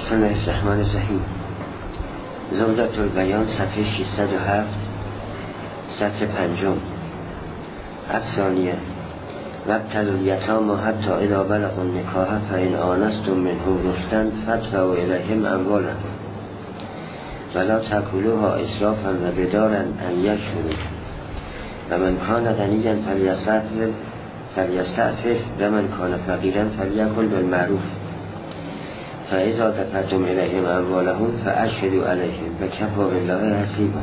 بسم الله الرحمن الرحیم. زبدة البیان صفحه 607 سطر 5 الثانیه وابتلوا الیتامی حتی اذا بلغوا النکاح فإن آنستم منهم رشدا فادفعوا الیهم اموالهم ولا تأکلوها اسرافا وبدارا ان یکفروا ومن کان غنیا فلیستعفف ومن کان فقیرا فلیکل بالمعروف فاذا دفعتم الیهم اموالهم فاشهدوا علیهم وکفی بالله حسیبا.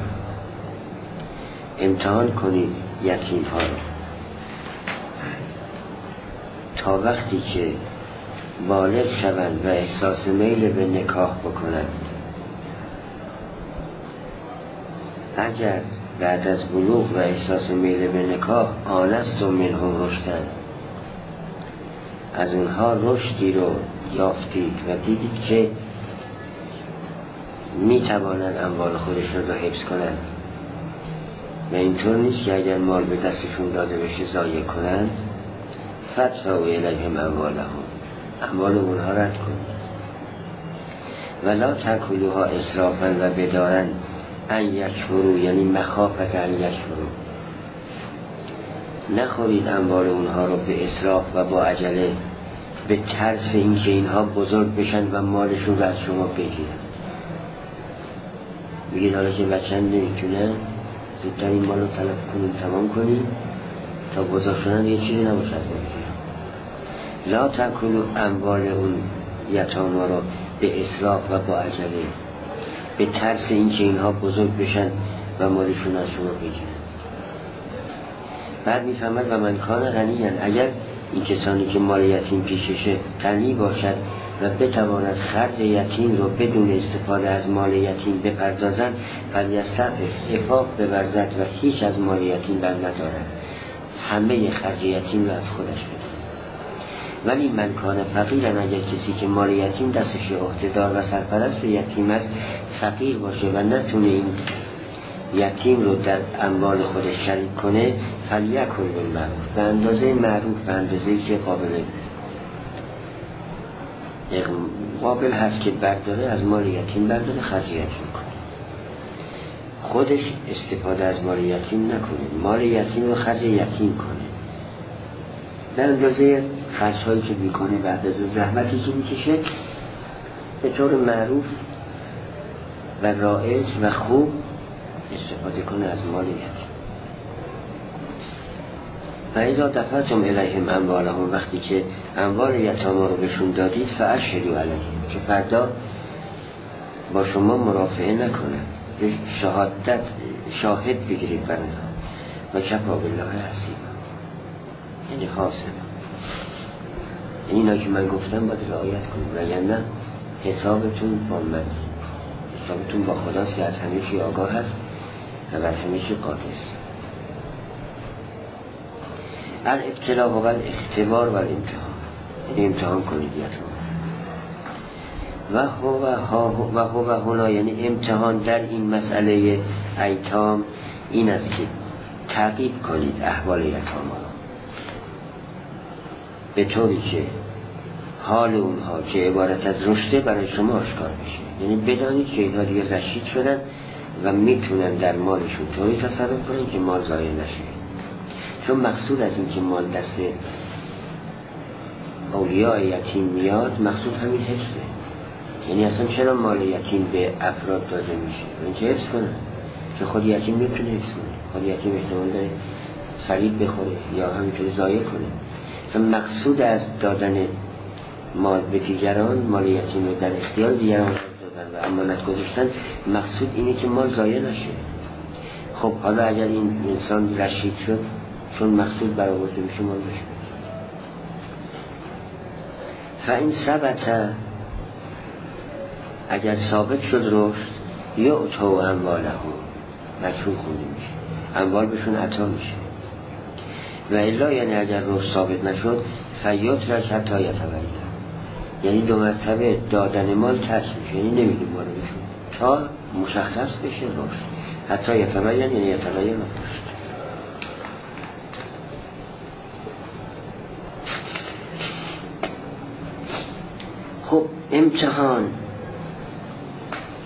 امتحان کنید یتیم ها را تا وقتی که بالغ شوند و احساس میل به نکاح بکنند. اگر بعد از بلوغ و احساس میل به نکاح آنستم منهم رشدن، از اونها رشدی رو یافتید و دیدید که می توانند اموال خودشون رو حفظ کنند و اینطور نیست که اگر مال به دستشون داده بشه ضایع کنند، فادفعوا الیهم اموالهم، اموال اونها رد کنید. ولا تأکلوها اسرافا و بدارا ان یکفروا، یعنی مخافت ان یکفروا، نخورید اموال اونها رو به اسراف و با عجله، به ترس اینکه اینها بزرگ بشن و مالشون رو از شما بگیرن. میگید حالا که بچه‌م نمیتونه زودتر این مال رو طلب کنیم تمام کنیم تا بزرگ شدن یه چیزی نباشه از ما بگیرن. لا تأکلوا اموال اون یتاما رو به اسراف و با عجله، به ترس اینکه اینها بزرگ بشن و مالشون از شما بگیرن. بعد میفهمد و من کان غنی، اگر این کسانی که مال یتیم پیششه غنی باشد و بتواند خرج یتیم رو بدون استفاده از مال یتیم بپردازند، فلیستعفف، عفاف بورزد و هیچ از مال یتیم بر ندارد، همه خرج یتیم رو از خودش بده. ولی من کان فقیرن، اگر کسی که مال یتیم دستش عهده‌دار و سرپرست یتیم است فقیر باشه و نتونه این یتیم رو در اموال خودش شریک کنه، فلیکل بالمعروف، به اندازه معروف، به اندازه‌ای که قابل هست که برداره، از مال یتیم برداره خرج یتیم کنه. خودش استفاده از مال یتیم نکنه، مال یتیم رو خرج یتیم کنه، به اندازه خرج‌هایی که میکنه، بعد از زحمتی که میکشه، به طور معروف و رایج و خوب استفاده کنه از مال یتیم. فاذا دفعتم الیهم اموالهم، وقتی که اموال یتاما رو بهشون دادید، فاشهدوا علیهم، که فردا با شما مرافعه نکنن، شاهد بگیرید بر اونها، و کفی بالله حسیبا، یعنی حاسبا. اینا که من گفتم باید رعایت کنید، وگرنه حسابتون با من، حسابتون با خداست که از همه چی آگاه هست و بر همه چی قادر. الابتلاء و الاختبار و الامتحان، یعنی امتحان کنید و هو هنا، یعنی امتحان در این مسئله ایتام این است که تعقیب کنید احوال یتاما را، به طوری که حال اونها که عبارت از رشده برای شما آشکار بشه، یعنی بدانید که اینها دیگه رشید شدن و میتونن در مالشون طوری تصرف کنن که مال ضایع نشه. چون مقصود از این که مال دست اولیاء یتیم میاد، مقصود همین حفظه. یعنی اصلا چرا مال یتیم به افراد داده میشه؟ اینکه حفظ کنن، که خود یتیم میتونه حفظ کنه، خود یتیم احتمال داره فریب بخوره یا همینطوری ضایع کنه. اصلا مقصود از دادن مال به دیگران، مال یتیم رو در اختیار دیگران دادن و امانت گذاشتن، مقصود اینه که مال ضایع نشه. خب حالا اگر این انسان رشید شد، چون مقصود برآورده میشه، مال بشه. فاین ثبت، اگر ثابت شد رشد، یعطوا اموالهم، مجهول خونده میشه، اموال بهشون عطا میشه. و الا، یعنی اگر رشد ثابت نشد، فیترک حتی یتبین، یعنی 2 مرتبه دادن مال ترک میشه، یعنی نمیدیم مال بهشون تا مشخص بشه رشد، حتی یتبین، یعنی یتبین رشد. خب امتحان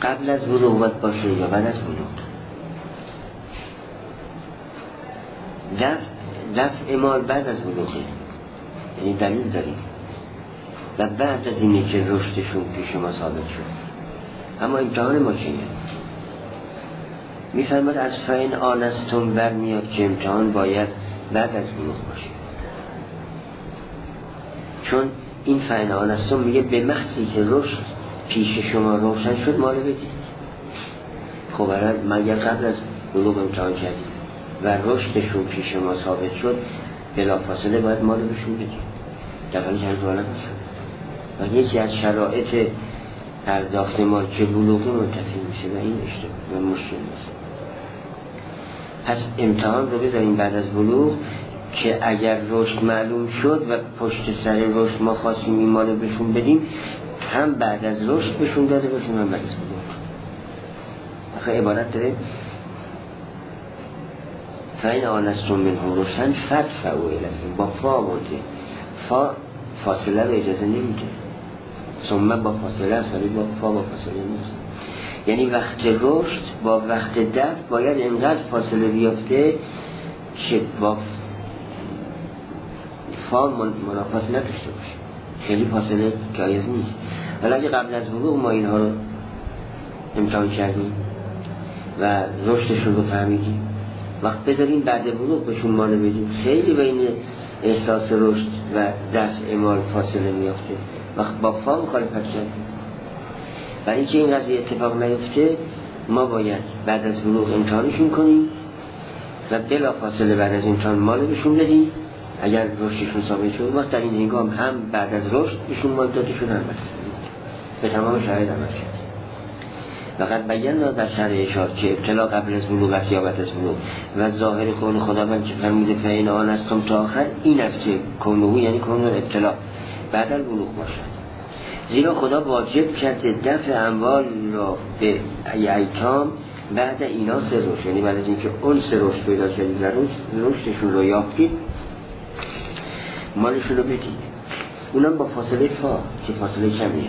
قبل از بلوغ باید باشه یا بعد از بلوغ؟ دفع مال بعد از بلوغه، یعنی دلیل داریم و بعد از اینه که رشدشون پیش ما ثابت شد. اما امتحان ما چیه؟ میفرماد از فین آنستون برمیاد که امتحان باید بعد از بلوغ باشه، چون این فین آنستون میگه به محضی که رشد پیش شما روشن شد مال بدید. خب مگر قبل از بلوغ امتحان کردید و رشدشون پیش ما ثابت شد، بلافاصله باید مال بهشون بدید، در حالی که هنوز ولد نشد. و یکی از شرایط پرداخت مال که بلوغی منتفی میشه و این اشتباه و مشکل نیست. پس امتحان رو بذاریم بعد از بلوغ که اگر رشد معلوم شد و پشت سر رشد ما خواستیم این مال بهشون بدیم، هم بعد از رشد بهشون داده باشیم هم بعد از بلوغ. آخه عبارت داره فین آنستون منهم رشدن فدفعوا الیهم، با فا بوده، فا فاصله رو اجازه نمیده، ثم با فاصله است ولی با فا با فاصله نیست. یعنی وقت رشد با وقت دفع باید اینقدر فاصله بیافته که با فا منافات نداشته باشه، خیلی فاصله جایز نیست. ولی اگه قبل از بلوغ ما اینها رو امتحان کردیم و رشدشون رو فهمیدیم، وقت بذاریم بعد بلوغ بهشون مال بدیم، خیلی بین احساس رشد و دفع مال فاصله میافته. وقت با فا مخالفت کردیم. برای اینکه این قضیه اتفاق نیفته ما باید بعد از بلوغ امتحانشون کنیم و بلا فاصله بعد از امتحان مال بهشون بدیم. اگر رشدشون ثابت شد وقت در این هنگام هم بعد از رشد بهشون مال داده شد هم به تمام شرایط عمل کرد. وقد بینا در شرح اشارت که ابتلا قبل از بلوغ است یا بعد از بلوغ و ظاهر قول خداوند که فرموده فین آنستم تا آخر این است که کنه یعنی کنه ابتلا بعد از بلوغ باشد. زیرا خدا واجب کرده دفع اموال را به ایتام بعد اینا سه رشد، یعنی بعد از اینکه اون سه رشد پیدا کردید و رشدشون رو یافتید مالشون رو بدید، اونم با فاصله فا که فاصله کمیه.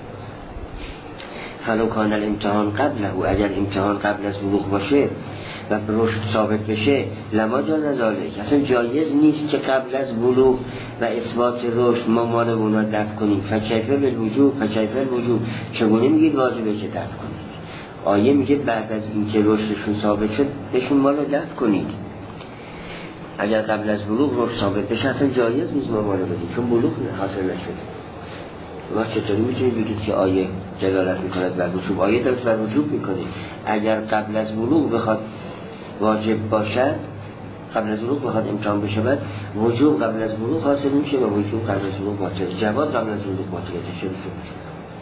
فلو کان الامتحان قبله، اگر امتحان قبل از بلوغ باشه و رشد ثابت بشه لما جاز ذالک، اصلا جایز نیست که قبل از بلوغ و اثبات رشد ما مال اونا دفع کنیم. فکیف بالوجوب، فکیف الوجوب، چگونه میگید واجبه که دفع کنید؟ آیه میگه بعد از اینکه رشدشون ثابت شد بهشون مال رو دفع کنید. اگر قبل از بلوغ رشد ثابت بشه اصلا جایز نیست ما مال بدیم، چون بلوغ حاصل نشده. ما چطوری میتونید بگید که آیه دلالت میکند بر وجوب؟ آیه دلالت بر وجوب میکنه. اگر قبل از بلوغ بخواد واجب باشد، قبل از بلوغ بخواد امتحان بشه، بعد وجوب قبل از بلوغ حاصل میشه و وجوب قبل از بلوغ باطل، جواز قبل از بلوغ باطل چه بشه.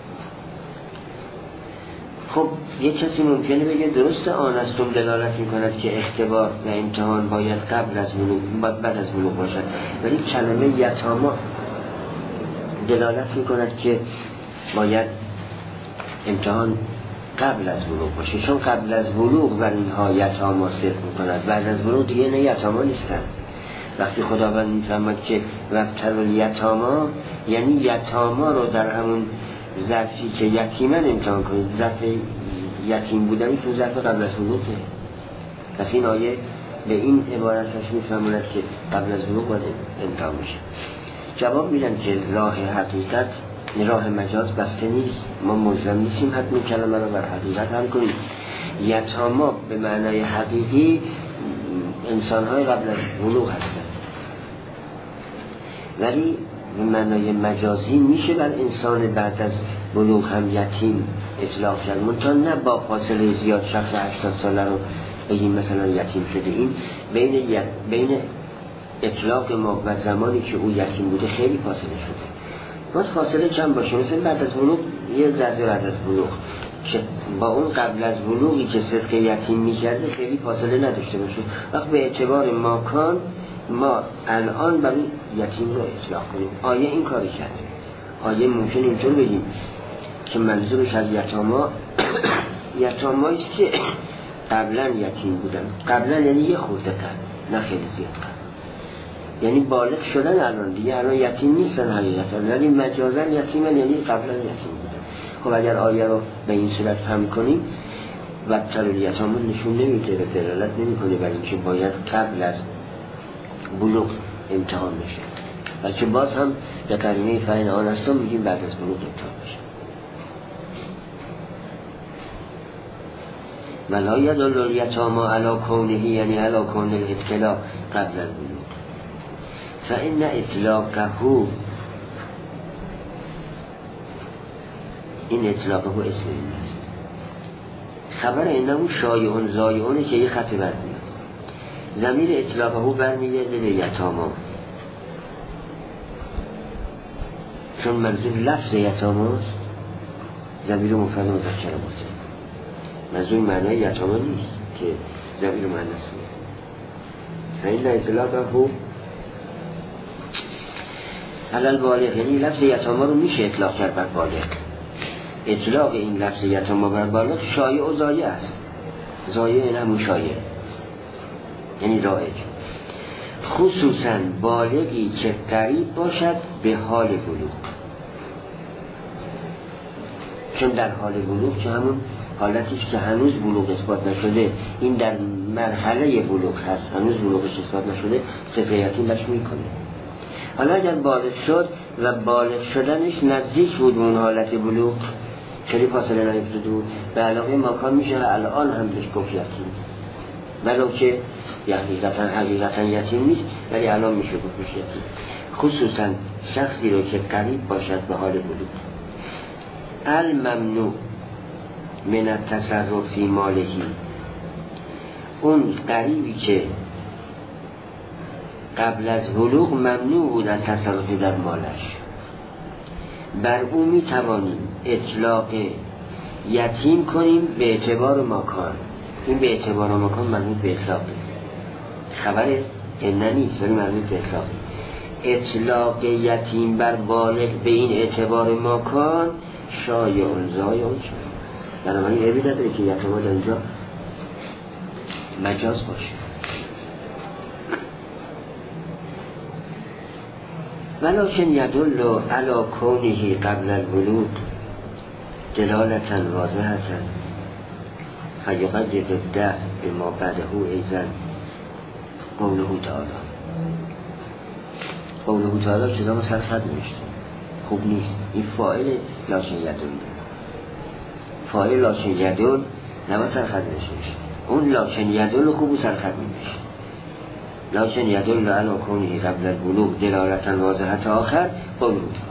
خب یک کسی ممکنه بگه درسته آنستون دلالت میکند که اختبار و امتحان باید قبل از بلوغ بعد از بلوغ باشد، ولی کلمه یتاما دلالت میکند که باید امتحان قبل از بلوغ باشه، چون قبل از بلوغ بر اینها یتاما صرف میکند، بعد از بلوغ دیگه نه یتاما نیستن. وقتی خداوند میفرماد که وابتلوا الیتاما، یعنی یتاما رو در همون ظرفی که یتیمن امتحان کنید، ظرف یتیم بودنی تو ظرف قبل از بلوغه. پس این آیه به این عبارتش میفرماند که قبل از بلوغ باید امتحان بشه. جواب میدن که راه حقیقت راه مجاز بسته نیست، ما ملزم نیستیم حتمی کلمه رو بر حقیقت هم کنیم. یتاما به معنای حقیقی انسان‌های قبل از بلوغ هستند، ولی به معنای مجازی میشه بر انسان بعد از بلوغ هم یتیم اطلاق کرد، منتها نه با فاصله زیاد. شخص 80 ساله رو بگیم مثلا یتیم شده، این بین اطلاق ما و زمانی که او یتیم بوده خیلی فاصله شده. باید فاصله کم باشه، مثلا بعد از بلوغ یه ذره بعد از بلوغ که با اون قبل از بلوغی که صدق یتیم میکرده خیلی فاصله نداشته باشه. وقت به اعتبار ماکان ما الان برای یتیم رو اطلاق کنیم. آیه این کاری کرده. آیه ممکن اینطور بگیم که منظورش از یتاماییست که قبلا یتیم بودن. قبلا یعنی یه خورده تر، نه خیلی زیاد تر، یعنی بالغ شدن الان دیگه، الان یتیم نیستن حقیقتا، ولی مجازن یتیمن، یعنی قبلا یتیم بودن. خب اگر آیه رو به این صورت فهم کنیم وابتلوا الیتامی نشون نمیده و دلالت نمیکنه بر اینکه باید قبل از بلوغ امتحان بشه، بلکه باز هم به قرینه فإن آنستم میگیم بعد از بلوغ امتحان بشه. ولا یدل الیتامی علی کونه، یعنی علی کون الابتلاء قبل البلوغ، فإن اطلاقه، این اطلاقه اسم این است. خبر اینه شایعون زایعونه که یه خط بر میاد. ضمیر اطلاقه برمیگرده به یتاما، چون منظور لفظ یتاماست. ضمیر مفرد مذکر باشه، منظور معنای یتاما نیست که ضمیر مؤنث میاد. فإن اطلاقه علی البالغ، یعنی لفظ یتاما رو میشه اطلاق کرد بر بالغ. اطلاق این لفظ یتاما بر بالغ شایع و ضایع است. ضایع این همون شایع، یعنی رایج، خصوصا بالغی که قریب باشد به حال بلوغ. چون در حال بلوغ که همون حالتیست که هنوز بلوغ اثبات نشده، این در مرحله بلوغ هست، هنوز بلوغش اثبات نشده، صفه یتیم بش میکنه. حالا اگر بالغ شد و بالغ شدنش نزدیک بود به اون حالت بلوغ، خیلی فاصله نیفتاده بود، به علاقه ماکان میشه الان هم بهش گفت یتیم، ولو که حقیقتا یتیم نیست، ولی الان میشه گفت یتیم. خصوصا شخصی رو که قریب باشد به حال بلوغ. الممنوع من التصرف فی مالهی، اون قریبی که قبل از بلوغ ممنوع بود از تصرف در مالش، بر او می توانیم اطلاق یتیم کنیم به اعتبار مکان. این به اعتبار مکان مربوط به اطلاقه، خبر اینه نیست ولی مربوط به اطلاقه. اطلاق یتیم بر بالغ به این اعتبار مکان شایع زایعون شد. بنابراین عیبی نداره که یتیم در اینجا مجاز باشه. ولکن یدل علی کونه قبل البلوغ دلالة واضحة فیقید الدع بما بعده ایضا قوله تعالی. قوله تعالی چیزا ما سر خط نوشته، خوب نیست. این فاعل لکن یدل، فاعل لکن یدل نباید سر خط نوشته، اون لکن یدل خوب سر خط نوشته. لکن یدل علی کونه قبل البلوغ دلالة واضحة آخر قوله تعالی.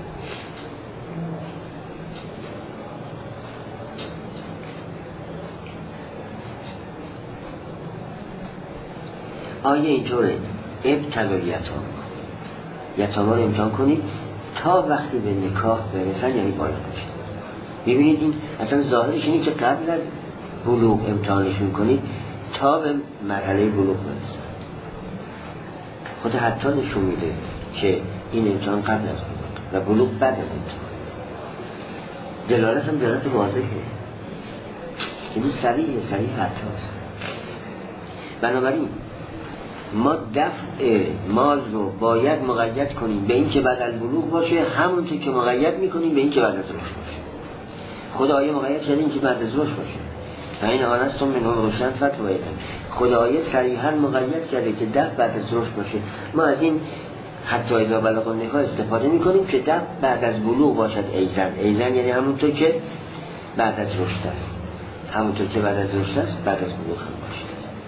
آیه اینطوره ابتلوا یتاما رو امتحان کنید تا وقتی به نکاح برسن، یعنی بالغ بشن. ببینید این اصلا ظاهرش اینه که قبل از بلوغ امتحانشون کنید تا به مرحله بلوغ برسن. خود حتی نشون میده که این امتحان قبل از بلوغ و بلوغ بعد از امتحان. دلالت هم دلالت واضحه، یعنی صریح حتی است. بنابراین ما دفع مال رو باید مقید کنیم به این که بعد از بلوغ باشه، همونطور که مقید میکنیم به این که بعد از رشد باشه. خدا آیه مقید شده این که بعد از رشد باشه. فإن آنستم منهم روشن فتوایدن. خدا آیه صریحا مقید کرده که دفع بعد از رشد باشه. ما از این حتی اذا بلغ النکاح استفاده میکنیم که دفع بعد از بلوغ باشد. ایزن یعنی همونطور که بعد از رشد است، همونطور که بعد از رشد است بعد از بلوغ هم باشه.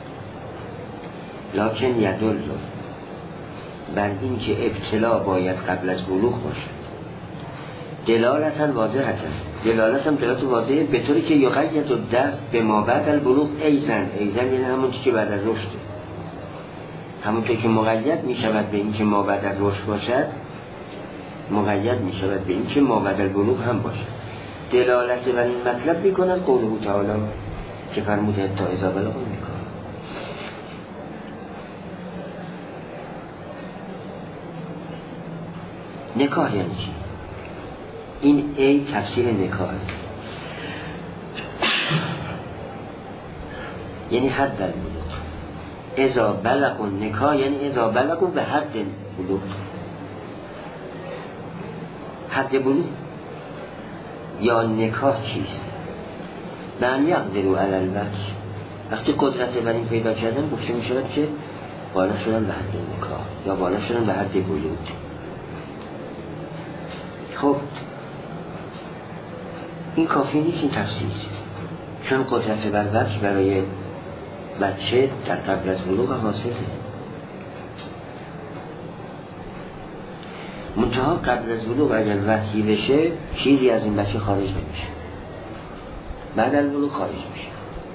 لکن یدل بر این که ابتلا باید قبل از بلوغ باشد دلالتا واضح است. دلالت هم دلالت واضحه به طوری که یقید الدفع به ما بعد البلوغ ایزن یعنی همونطور که بعد از رشد، همونطور که مقید می شود به این که ما بعد از رشد باشد، مقید می شود به این که ما بعد البلوغ هم باشد. دلالت بر این مطلب می کند قوله تعالی که فرموده تا اذا بلغ النکاح. نکاح یعنی چی؟ این ای تفسیر نکاح یعنی حد در بلوغ. اذا بلغوا النکاح یعنی اذا بلغوا به حد بلوغ. حد بلوغ یا نکاح چیست؟ من یقدروا علی الوجه، وقتی قدرت بر این پیدا کردن گفته می شود که بالا شدن به حد نکاح یا بالا شدن به حد بلوغ. خب این کافی نیست این تفسیر، چون قدرت بر وجه برای بچه در قبل از بلوغ حاصله. منتها قبل از بلوغ اگر وحی بشه چیزی از این بچه خارج نمیشه، بعد از بلوغ خارج میشه.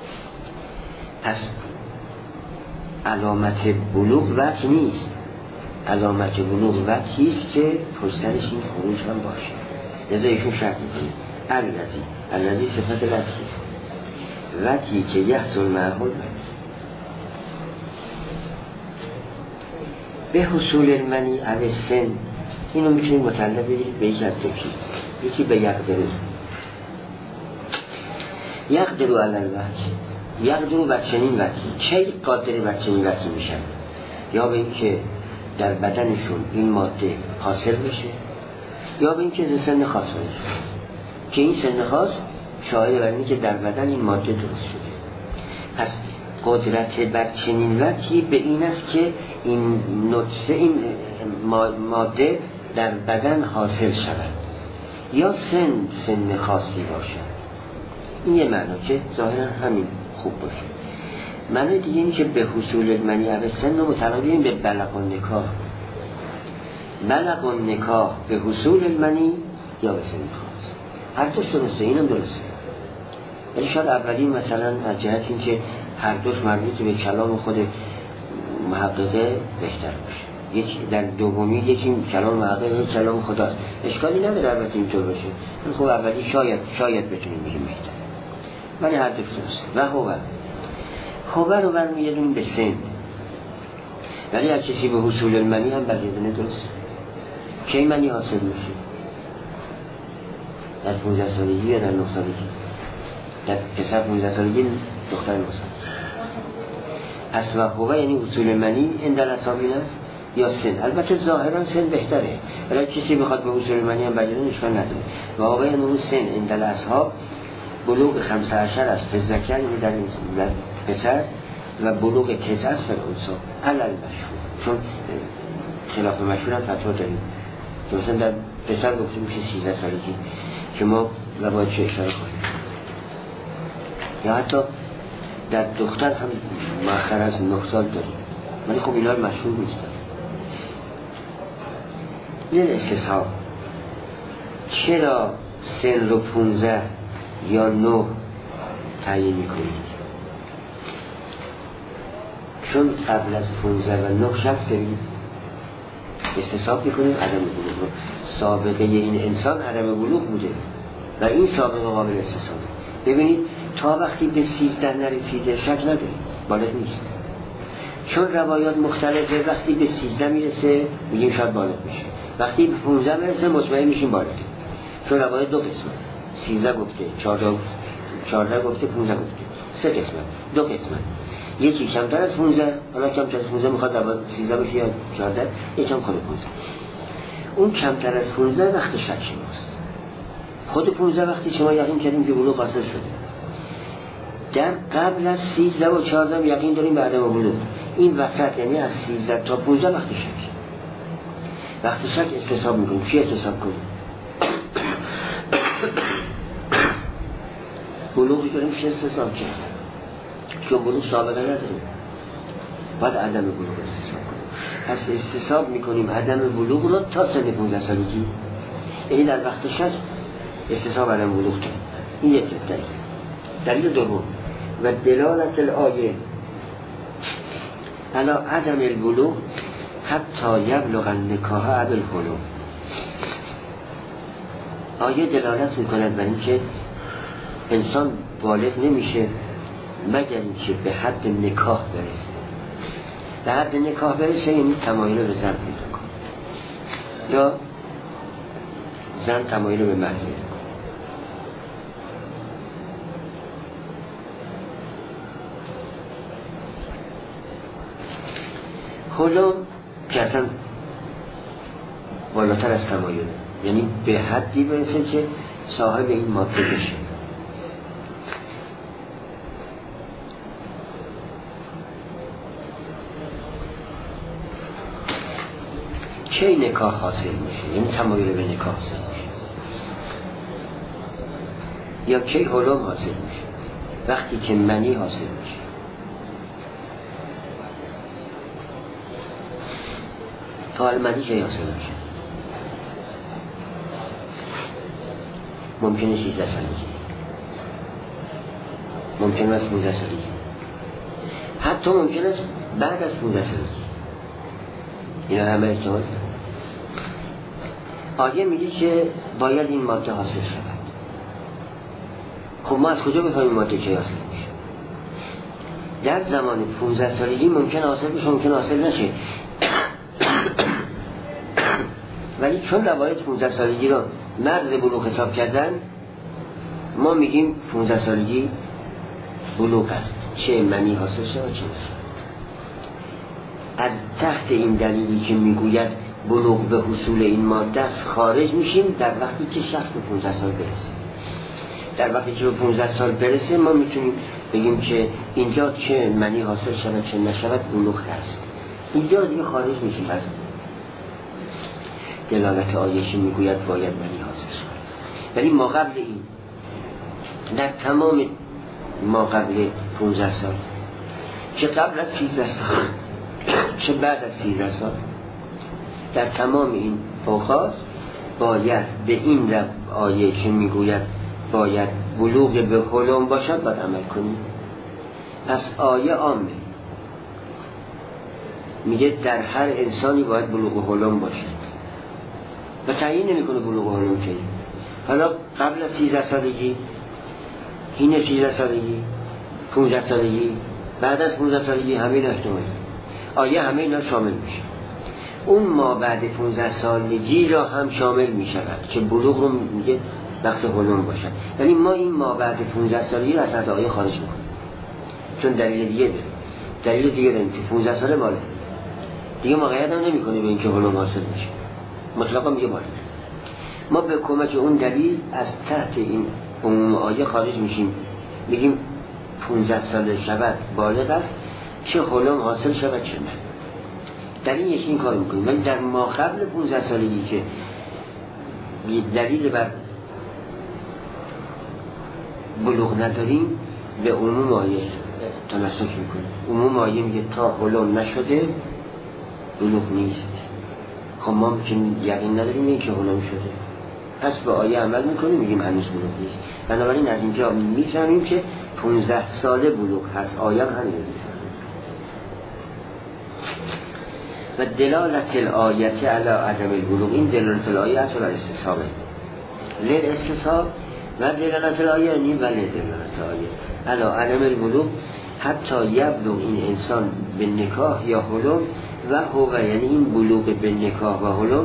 پس علامت بلوغ وحی نیست، علامت بلوغ وحی است که پشترش این خروج هم باشه. لذا ایشون شرط میکنه الذی صفت وحی که یحصل معهول به حصول المنی او سن. اینو میتونید متعلق بگیرید به یکی از دو چیز، یکی به یقدرو علی الوجه، یقدرو بر چنین وجهی. چه قادر بر چنین وجهی میشن؟ یا به این که در بدنشون این ماده حاصل بشه، یا به این که سن خاص بشه که این سن خاص شاهد بر این که در بدن این ماده درست شده. پس قدرت بر چنین وجهی به این است که این نطفه، این ماده در بدن حاصل شود، یا سن خاصی باشد. این یه معنا که ظاهرا همین خوب باشه. معنی دیگه اینه که به حصول المنی او سن رو متقابلیم به بلغ النکاح. بلغ النکاح به حصول المنی یا به سن خاص، هر دوش درسته، اینم درسته. ولی شاید اولین مثلا از جهت این که هر دوش مربوط به کلام خود محققه بهتر باشه. در دومی یکی کلام محققه یک کلام خداست، اشکالی نداره البته اینطور باشه. خب اولی شاید بتونیم بگیم بهتر، ولی هر دوش درسته. و هو رو برمیگردونیم به سن، ولی از کسی به حصول المنی هم برگردونه درست. کی منی حاصل میشه؟ در 15 سالگی یا در 9 سالگی؟ در پسر 15 سالگی، دختر 9 سالگی. پس و هو یعنی حصول منی اندر اصابین است یا سن. البته ظاهرا سن بهتره، ولی کسی بخواد به حصول منی هم برگردونه اشکال نداره. و هو یعنی اون سن اندر اصحاب بلوغ 15 است فذکر، یعنی در پسر، و بلوغ 9 است فرانسا علل مشهور، چون خلاف مشهور هم فتوا داریم. مثلا در پسر گفته میشه 13 سالگی که ما لباید چه اشاره کنیم، یا حتی در دختر هم مؤخر از 9 سال داریم، ولی خب اینا مشهور نیستن. این استصحاب چرا سن رو 15 یا 9 تعیین میکنید؟ چون قبل از 15 و 9 شک داریم، استصحاب میکنیم عدم بلوغ رو. سابقه این انسان عدم بلوغ بوده و این سابقه قابل استصحابه. ببینید تا وقتی به 13 نرسیده شک نداریم، بالغ نیست. چون روایات مختلفه، وقتی به 13 میرسه میگیم شاید بالغ میشه، وقتی به 15 میرسه مطمئن میشیم بالغه. چون روایات دو قسمه، 13 گفته، 14 گفته، 15 گفته، 3 قسمه، 2 قسمه. یکی کمتر از 15، حالا کمتر از 15 میخواد در 13 بشه یا 14، یکم خود 15. اون کمتر از 15 وقت شک شماست. خود 15 وقتی شما یقین کردیم که بلوغ حاصل شده. در قبل از 13 و 14 یقین داریم به عدم بلوغ. این وسط یعنی از 13 تا 15 وقت شک. وقت شک استصحاب میکنیم. چی استصحاب کنیم؟ بلوغی داریم چی استصحاب کنیم؟ چون بلوغ سابقه نداریم، باید عدم بلوغ استصحاب کنیم. پس استصحاب میکنیم عدم بلوغ رو تا سن 15 سالگی، یعنی در وقت شک استصحاب عدم بلوغ کنیم. این یک دلیل. دلیل دوم و دلالت الآیه علی عدم البلوغ حتی یبلغ النکاح قبل البلوغ. آیه دلالت میکند بر اینکه انسان بالغ نمیشه مگر اینکه به حد نکاح برسه. به حد نکاح برسه یعنی تمایل به زن پیدا کنه یا زن تمایل به مرد پیدا کنه. حلم که اصلا بالاتر از تمایل، یعنی به حدی برسه که صاحب این ماده بشه. چه نکاح حاصل میشه؟ یعنی تمایل به نکاح حاصل میشه، یا کی حلم حاصل میشه؟ وقتی که منی حاصل میشه. تا المنی کی حاصل میشه؟ ممکنه 16 سالگی، ممکنه از 15 سالگی، حتی ممکنه است بعد از 15 سالگی. اینا همه احتمال. آیه میگه که باید این ماده حاصل شود. خب ما از کجا بفهمیم ماده کی حاصل میشه؟ در زمان 15 سالگی ممکن حاصل بشه، ممکن حاصل نشه. ولی چون روایت 15 سالگی رو مرز بلوغ حساب کردن، ما میگیم 15 سالگی بلوغ است، چه منی حاصل شد و چه نشد. از تحت این دلیلی که میگوید بلوغ به حصول این ماده است خارج میشیم در وقتی که شخص به 15 سال برسه. در وقتی که به 15 سال برسه ما میتونیم بگیم که اینجا چه منی حاصل شود چه نشود بلوغ هست. اینجا دیگه خارج میشیم از دلالت آیه که میگوید باید منی حاصل شود. ولی ما قبل این، در تمام ما قبل 15 سال، چه قبل از 13 سال چه بعد از 13 سال، در تمام این اوقات باید به این آیه که میگوید باید بلوغ به حلم باشد باید عمل کنیم. پس آیه عامه، میگه در هر انسانی باید بلوغ حلم باشد و تعیین نمیکنه بلوغ حلم کی. حالا قبل از 13 سالگی، این 13 سالگی، 15 سالگی، بعد از 15 سالگی، همه اینا احتمالی. آیه همه اینا شامل میشه. اون ما بعد 15 سالگی را هم شامل میشود که بلوغ رو میگه وقت حلم باشد. یعنی ما این ما بعد 15 سالگی را از آیه خارج میکنیم، چون دلیل دیگه داره. دلیل دیگه داریم که 15 ساله بالا دیگه ما قید هم نمی‌کنیم به اینکه حلم حاصل میشه، مطلقا میگه بالا. ما به کمک اون دلیل از تحت این عموم آیه خارج میشیم، میگیم 15 ساله شود بالغ است، چه حلم حاصل شود چه نه. در این یکی این کار میکنیم. ولی در ما قبل 15 سالگی که دلیل بر بلوغ نداریم، به عموم آیه تمسک میکنیم. عموم آیه میگه تا حلم نشده بلوغ نیست. خب ما یقین نداریم این که حلم شده، پس به آیه عمل میکنیم، میگیم هنوز بلوغ نیست. بنابراین از اینجا میفهمیم که 15 ساله بلوغ هست. آیه هم همین میفهمیم. و دلالت الآیت علی عدم البلوغ، این دلالت الآیه علی استصحابه، لیل استصحاب و دلالت الآیه یعنی ولی دلالت الآیه علی عدم البلوغ حتی یبلغ این انسان به نکاح یا حلم و هو، یعنی این بلوغ به نکاح و حلم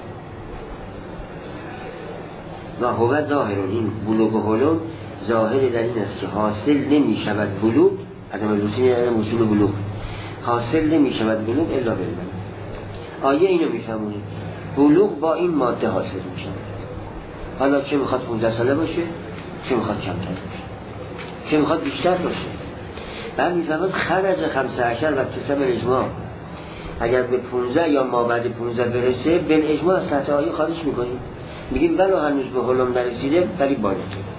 و هو ظاهر، این بلوغ و حلم ظاهر در این است که حاصل نمی شود بلوغ، عدم الوصول وصول بلوغ، حاصل نمی شود بلوغ الا بالله. آیه اینو میفهمونه بلوغ با این ماده حاصل می شود. حالا چه میخواد 15 ساله باشه، چه میخواد کمتر باشه، چه میخواد بیشتر باشه. بعد میفهمد خرج 15 و 9 بالاجماع، اگر به 15 یا ما بعد 15 برسه بالاجماع از تحت آیه خارج میکنیم، میگیم بله هنوز به حلم نرسیده ولی بالغ.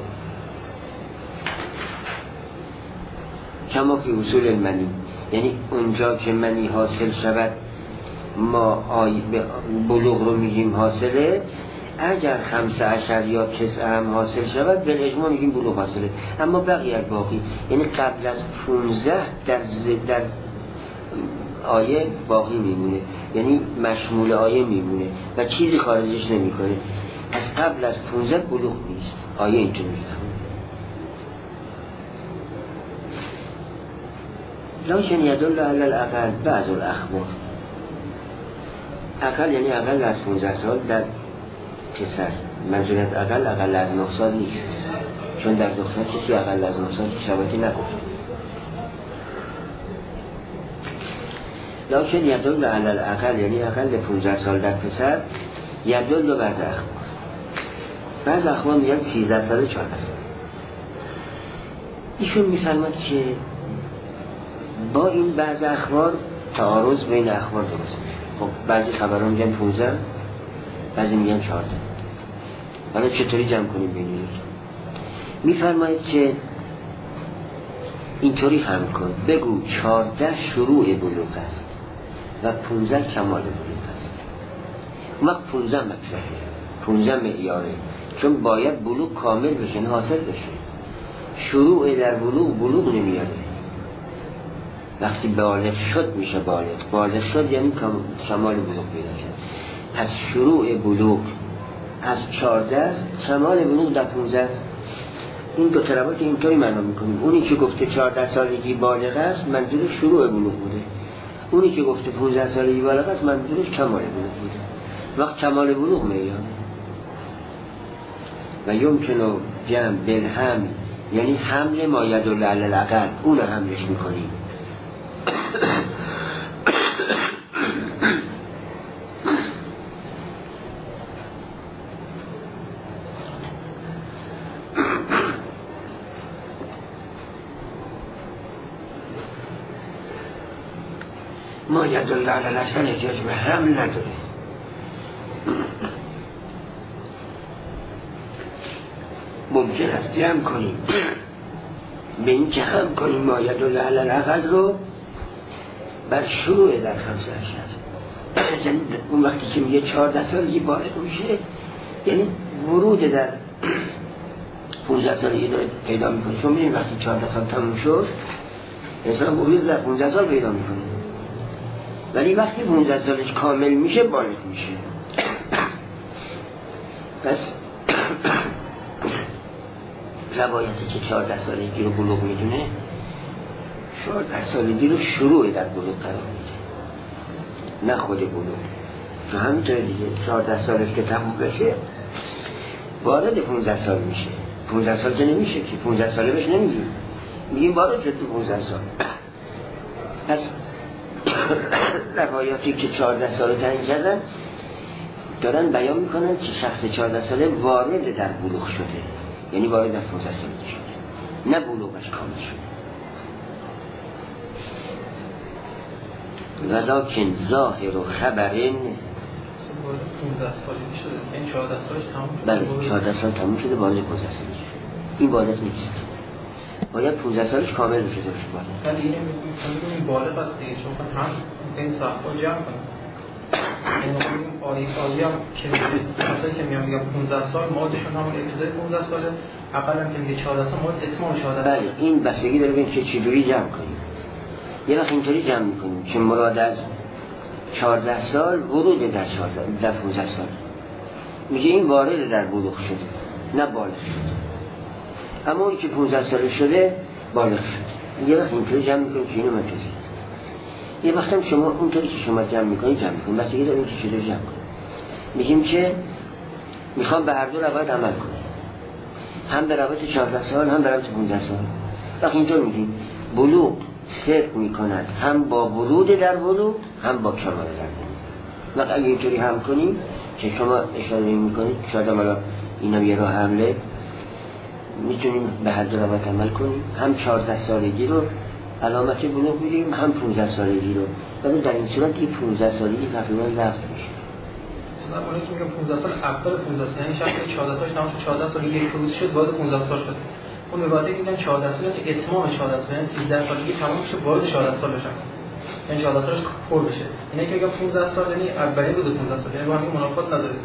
کما فی اصول المنی، یعنی اونجا که منی حاصل شود ما بلوغ رو میگیم حاصله. اگر 15 یا 9 هم حاصل شود بالاجماع میگیم بلوغ حاصله. اما بقیه باقی، یعنی قبل از 15 در آیه باقی میمونه، یعنی مشمول آیه میمونه و چیزی خارجش نمیکنه. از قبل از 15 بلوغ نیست. آیه اینطور میفهمه. لکن یدل علی الاقل بعض الاخبار، اقل یعنی اقل از 15 سال در پسر، منظور از اقل از 9 سال نیست، چون در دختر کسی اقل از 9 سال شباهتی نگفت. لکن یدل علی الاقل یعنی اقل 15 سال در پسر، یدل بعض اخبار. بعض اخوان میگن 13 ساله 14 ساله. ایشون میفرماد که با این بعض اخبار تعارض بین اخبار درست میشه. خب بعضی خبرها میگن 15، بعضی میگن 14. حالا چطوری جمع کنیم بین این؟ میفرماید که اینطوری هم کن، بگو 14 شروع بلوغ است و 15 کمال بلوغ است. اون وقت 15 مطلبه، 15 معیاره، چون باید بلوغ کامل بشه، حاصل بشه. شروع در بلوغ نمیاره. وقتی بالغ شد میشه بالغ شد یعنی کمال بلوغ پیدا کرد. پس شروع بلوغ از 14 است، کمال بلوغ در 15 است. این دو طرفا که اینطوری معنا میکنیم. اونی که گفته 14 سالگی بالغ است منظورش شروع بلوغ بوده، اونی که گفته 15 سالگی بالغ است منظورش کمال بلوغ بوده. وقت کمال بلوغ میاد و یمکنه جمع بالحمل، یعنی حمل ما یدل علی العقل، اون رو حملش میکنیم. ما یدل علی العقل احتیاج به حمل نداره. ممکن است جمع کنیم به این که هم کنیم ما یدل علی العقل رو بر شروع در 15 یعنی اون وقتی که میگه 14 سالگی بالغ میشه یعنی ورود در 15 سالگی داره پیدا میکنه. چون میدونیم وقتی 14 سال تموم شد انسان ورود در 15 سال پیدا میکنه، ولی وقتی 15 سالش کامل میشه بالغ میشه. پس روایتی که 14 سالگی رو بلوغ میدونه 14 سالگی رو شروع در بلوغ قرار میده، نه خود بلوغ. تو همینطور دیگه 14 سالش که تموم بشه وارد 15 سال میشه. 15 سال که نمیشه که 15 ساله بهش نمیگیم، میگیم وارد شد تو 15 سال. پس روایاتی که 14 سال تعیین کردن دارن بیان میکنن که شخص 14 ساله وارد در بلوغ شده، یعنی وارد در 15 سالگی شده، نه بلوغش کامل شده. ولکن ظاهر و خبرین 15 سالگی شده، این 14 سالش تموم شده. بله 14 سال تموم شده، وارد 15 سالگی شده. این بالغ نیست، باید 15 سالش کامل بشه تا بشه بالغ. ولی این بالغ است دیگه، چون هم این صحبا جمع کنه. این آیه هم که مثلا که میگم 15 سال مادشون همون ابتدای 15 ساله، اقل هم که میگه 14 سال ماد اتمام 14 سال. بله این بستگی داره ببین که چجوری جمع کنیم. یه وقت اینطوری جمع میکنیم که مراد از 14 سال ورود در 15 سال میگه این وارد در بلوغ شده، نه بالغ شده. اما اون که 15 سال شده بالغ شده. یه وقت اینطوری جمع میکنیم که اینو منتظر. یه وقت هم شما اونطوری که شما جمع میکنید جمع میکنید، بستگی داره که چجوری جمع کنید. میگیم که میخوام به هر دو روایت عمل کنیم، هم به روایت 14 سال هم به روایت 15 سال. وقتی اینطور میگیم بلوغ صدق میکند هم با ورود در بلوغ هم با کمال در بلوغ. وقتی اگه اینطوری هم کنیم که شما اشاره میکنید شاید حالا اینا یه راه حمله، میتونیم به هر دو روایت عمل کنیم، هم 14 سالگی رو علامت بلوغ میگیم هم 15 سالگی رو. ولی در این صورت این 15 سالگی تقریبا لغو میشه. مثلا اونایی که میگم 15 سال اول 15 سال، یعنی شخصی 14 سالش تمام شد 14 سالگی فروز شد وارد 15 سال شد. اون روایتی که میگن 14 سال یعنی اتمام 14 سال، یعنی 13 سالگی تمام شد وارد 14 سال بشه، یعنی 14 سالش پر بشه. اینه که میگم 15 سال یعنی اولین روز 15 سال، یعنی با همین منافات نداره.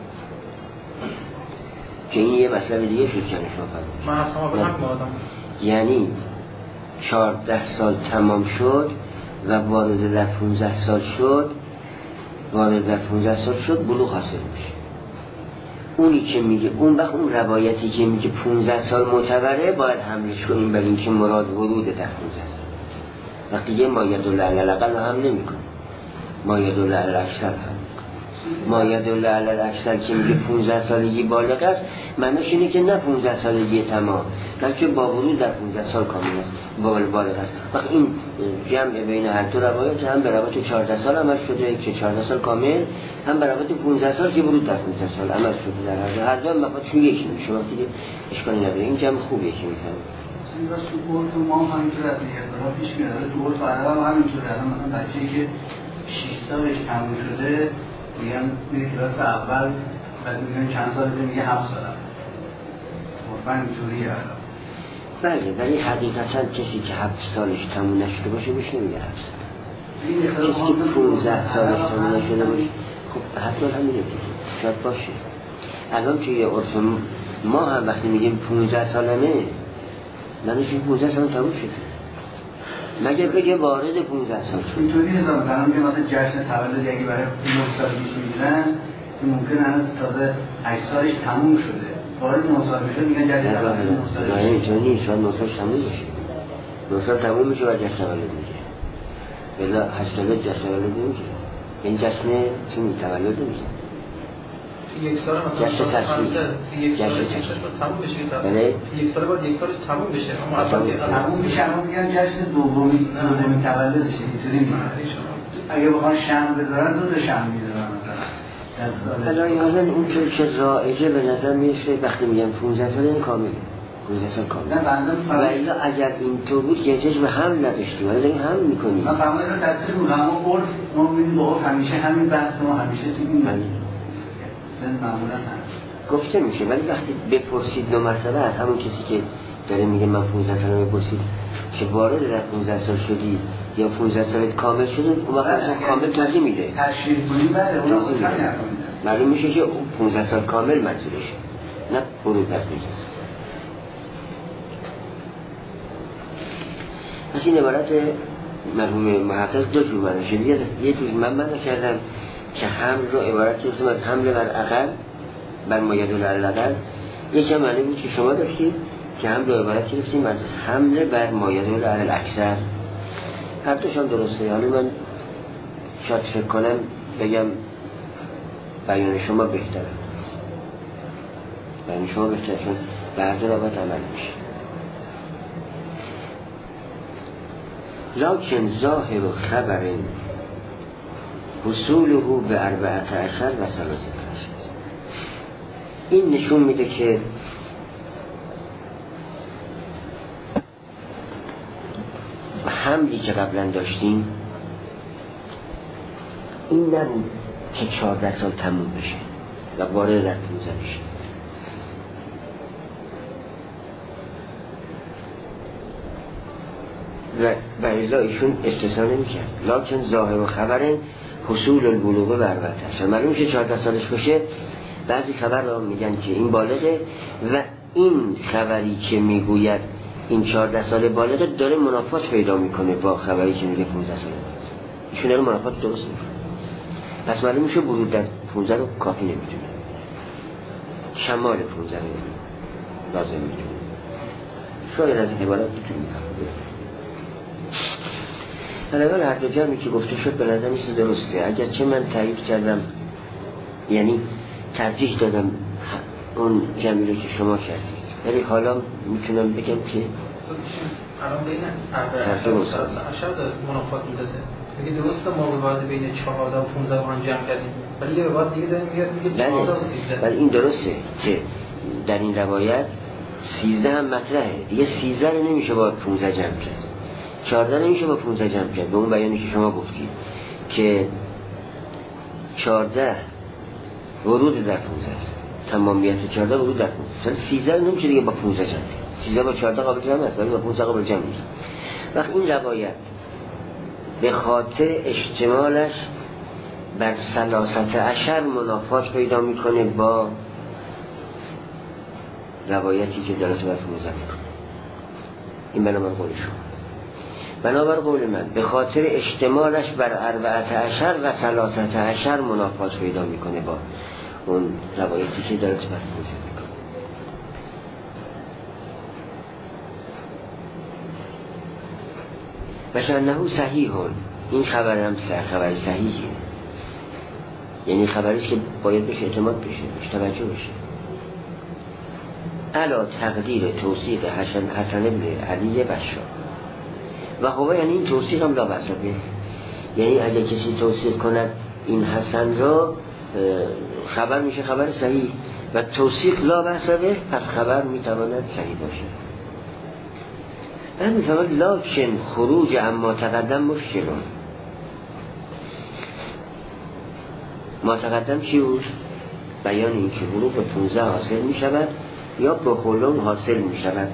که این یه مسئله دیگه شد که شما فرمودید. من اصلا به هم مادام یعنی 14 سال تمام شد و وارد در 15 سال شد، وارد در 15 سال شد بلوغ حاصل میشه. اونی که میگه اون وقت اون روایتی که میگه 15 سال معتبره باید حملش کنیم برای اینکه مراد ورود در 15 سال. وقتی یه ما یدل علی الاقل هم نمیکنه، ما یدل علی الاکثر هم، ما یدل علی الاکثر که میگه 15 سالگی بالغ است معناش اینه که نه 15 سالگی تمام، بلکه با ورود در 15 سال کامل است، بالغ است. وقتی این جمع بین هر دو روایت هم به روایت 14 سال عمل شده که 14 سال کامل، هم به روایت 15 سال که ورود در 15 سال عمل شده. در هر دو مفاهیم یکی میشه، وقتی اشکالی نداره. این جمع خوبیه که میفهمه. مثلا تو تو ما همینطور از اختلاف پیش میاد. تو تو عرب هم همینطوره. الان مثلا بچه‌ای که 6 سالش تموم شده میگن میره کلاس اول، بعد میگن چند سالشه، میگه 7 سالم. واقعا اینطوریه الان. بله، ولی حقیقتا کسی که 7 سالش تموم نشده باشه بهش نمیگه 7 سال. کسی که 15 سالش تموم نشده باشه خب حتما همینه دیگه، شاید باشه. الان توی عرف ما هم وقتی میگیم 15 سالمه، معنیش 15 سال تموم شده، مگر بگه وارد 15 سال شد. اینطوری نظام کنم که مثلا جشن تولد اگه برای 9 سالگیش میگیرن که ممکن هنوز تازه 8 سالش تموم شده، وارد 9 سال میشه میگن جشن تولد 9 سالگیش. نه اینطوری نیست، شاید 9 سالش تموم بشه، 9 سال تموم میشه و جشن تولد میگه، بلا 8 سال جشن تولد نمیگه، این جشن تولد میگه. یک سال مثلا جشن تشریف، جشن تموم بشه، بله یک سال بعد یک سالش تموم بشه، اما تموم میشه، اما میگن جشن دومی تولدشه. اینطوری میگن اگه بخوان شمع بذارن 2 تا شمع میذارن مثلا. حالا اون که رایجه به نظر میرسه وقتی میگم 15 سال این کامله، 15 سال کامله. و الا اگر اینطور بود که احتیاج به حمل نداشتیم، ولی داریم حمل میکنیم. من فهمیدم رو تصدیق میکنم، اما عرف ما میبینیم با عرف همیشه همین بحث ما همیشه تو این معمولا هست گفته میشه. ولی وقتی بپرسید 2 مرتبه از همون کسی که داره میگه من 15 سالم بپرسید که وارد در 15 سال شدی یا 15 سالت کامل شده، اون وقت کامل توضیح میده. تشریح کنیم بله اون وقت همین معلوم میشه که اون 15 سال کامل منظورشه، نه ورود در 15 سال. پس این عبارت مرحوم محقق 2 جور معنی شده. یه جور من کردم که حمل رو عبارتی هستم از حمل بر عقل بر ما یدل علی العقل. یکی معنی بود که شما داشتید که حمل رو عبارتی هستیم از حمل بر ما یدل علی الاکثر. هر دوشان درسته. حالا من شاید فکر کنم بگم بیان شما بهتره، بیان شما بهتره، چون به هر دو روایت عمل میشه. لکن ظاهر و خبر حصوله به 14 و 13. این نشون میده که حملی که قبلا داشتیم این نبود که 14 سال تموم بشه و وارد در 15 بشه. و الا ایشون استثنا نمی‌کرد. لکن ظاهر و خبر حصول البلوغ به 14. معلوم که 14 سالش باشه، بعضی خبر را میگن که این بالغه و این خبری که میگوید این 14 سال بالغه داره منافات پیدا میکنه با خبری که میگه 15 سال. ایشون داره منافات درست میکنه. پس معلوم میشه ورود در 15 رو کافی نمیتونه، شمال 15 رو لازم میتونه. شاید از این عبارت میتونیم حالا هر دو جمعی که گفته شد به نظر میشه درسته. اگرچه من تایید کردم، یعنی ترجیح دادم اون جمعی رو که شما کردید، ولی حالا میتونم بگم که الان بین اشد منافات میدازه. میگه درسته ما به بعد بین 14 و 15 با هم جمع کردیم، ولی یه بعد دیگه داریم میگه 14 و 13. ولی این درسته که در این روایت 13 هم مطرحه دیگه. 13 رو نمیشه با 15 جمع کرد، 14 نمیشه با 15 جمع کرد. به اون بیانی که شما گفتید که 14 ورود در 15 است، تمامیت 14 ورود در 15. 13 نمیشه دیگه با 15 جمع کرد. 13 با 14 قابل جمع است ولی با 15 قابل جمع نیست. وقت این روایت به خاطر اشتمالش بر 13 منافات پیدا میکنه با روایتی که دلالت بر 15 میکنه. این بنابر قول شما. بنابر قول من به خاطر اشتمالش بر 14 و 13 منافات پیدا میکنه با اون روایتی که دلالت بر 15 میکنه. مثلا نهو صحیحون، این خبر هم خبر صحیحیه، یعنی خبری که باید بهش اعتماد بشه، بهش توجه بشه. علا تقدیر توثیق حسن بن علی بشار و هو یعنی این توثیق هم لا بأس به، یعنی اگه کسی توثیق کند این حسن را خبر میشه خبر صحیح و توثیق لا بأس به، پس خبر میتواند صحیح باشه. همینطور لکن خروج اما تقدم مشکلون. ما تقدم چی بود؟ بیان این که بلوغ به 15 حاصل می شود یا به حلم حاصل می شود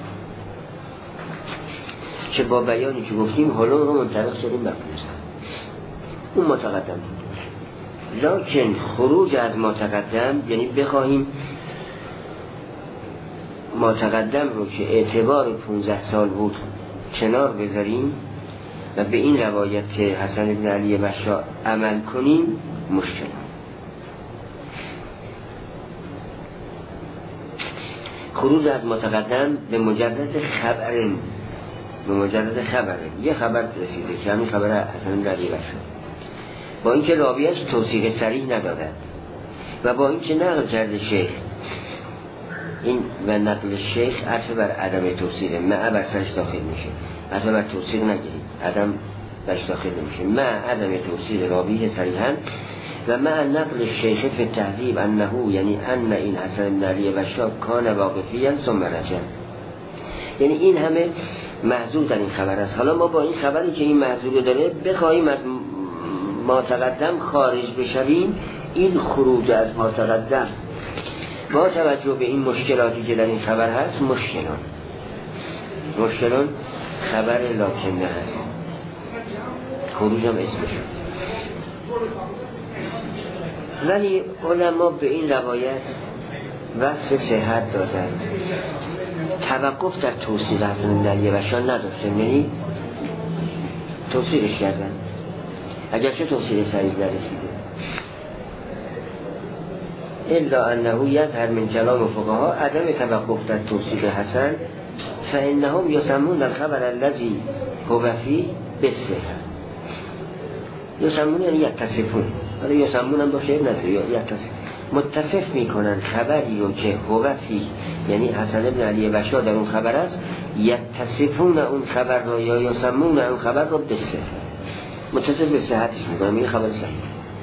که با بیانی که گفتیم حلم رو منطبق شدیم به 15 اون ما تقدم بود. لکن خروج از ما تقدم یعنی بخواهیم ما تقدم رو که اعتبار 15 سال بود کنار بذاریم و به این روایت حسن بن علی بشار عمل کنیم مشکل. خروج از متقدم به مجرد خبره یه خبر رسیده که همین خبر حسن بن علی بشار با اینکه راویش توثیق صریح ندادد و با اینکه نقل کرده شیخ این و نقل شیخ عطف بر عدم توثیق مع بر سرش داخل میشه، عطف بر توثیق نگیرید، عدم برش داخل نمیشه، مع عدم توثیق راویه صریحا و مع نقل شیخ فی التهذیب انه یعنی ان این حسن بن علی بشار کان واقفیا ثم رجع، یعنی این همه محذور در این خبر است. حالا ما با این خبری که این محذور داره بخواهیم از ما تقدم خارج بشویم، این خروج از ما تقدم با توجه به این مشکلاتی که در این خبر هست مشکلان خبر لاکنه هست، خروج هم اسمش. ولی علما به این روایت وصف صحت دادند، توقف در توصیل حسن بن علی بشار نداشتن، یعنی توصیلش کردن اگرچه توصیل صحیح نرسیده. الا انه یظهر من کلام فقها عدم توقف در توصیل حسن فانهم یسمون الخبر الذی هو فیه بالصحه، یسمون یعنی یتصفون، حالا یسمون هم باشه نداره، متصف میکنن خبری رو که هو فیه یعنی حسن بن علی بشار در اون خبر است، یتصفون اون خبر رو یا یسمون اون خبر رو بالصحه، متصف به صحتش میکنن، این خبر صحیح.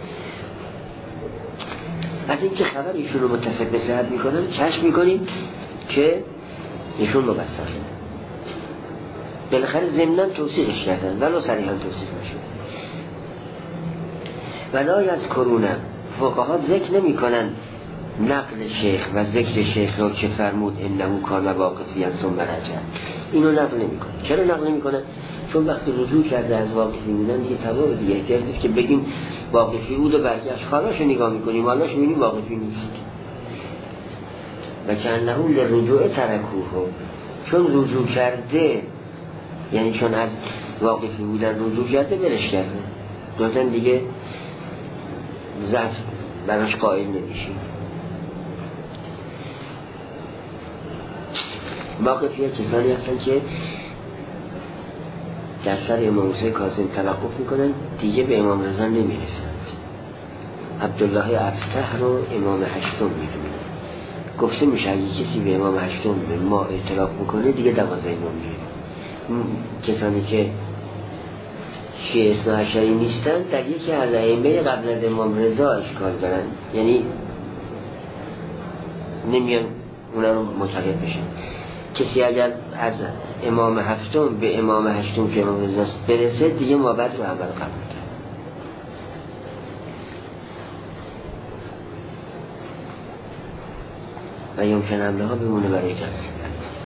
از این که خبر ایشون رو متصف به صحت میکنن کشف میکنیم که ایشون مبصر شدن، بالاخره ضمناً توصیقش کردن ولو صریحاً توصیق نشد. ولا یذکرون فقها ذکر نمی کنن نقل شیخ و ذکر شیخ را که فرمود انه کان واقفیا ثم رجع، اینو نقل نمی کنن. چرا نقل نمی کنن؟ چون وقتی رجوع کرده از واقفی بودن دیگه تمام دیگه احتیاج نیست که بگیم واقفی بود و برگشت، خالاشو نگاه میکنیم حالاش میبینیم واقفی نیست و که انه لرجوع ترکوه، چون رجوع کرده یعنی چون از واقفی بودن رجوع کرده برش کرده دوتن دیگه ضعف براش قائل نمیشیم. واقفی ها کسانی هستن که در سر امام موسی کاظم توقف میکنن دیگه به امام رضا نمیرسند. عبدالله افتح رو امام هشتم میدونه، گفته میشه اگه کسی به امام هشتم به ما اعتراف میکنه دیگه 12 امام میره. کسانی که شیعه اثنا عشری نیستن در یکی از ائمه قبل از امام رضا اشکال دارن، یعنی نمیان اونا رو معتقد بشن. کسی اگر از امام هفتم به امام هشتم که امام رضاست برسه دیگه ما بعد رو اول قبول کرد. و یمکن حمله ها بمونه برای کسی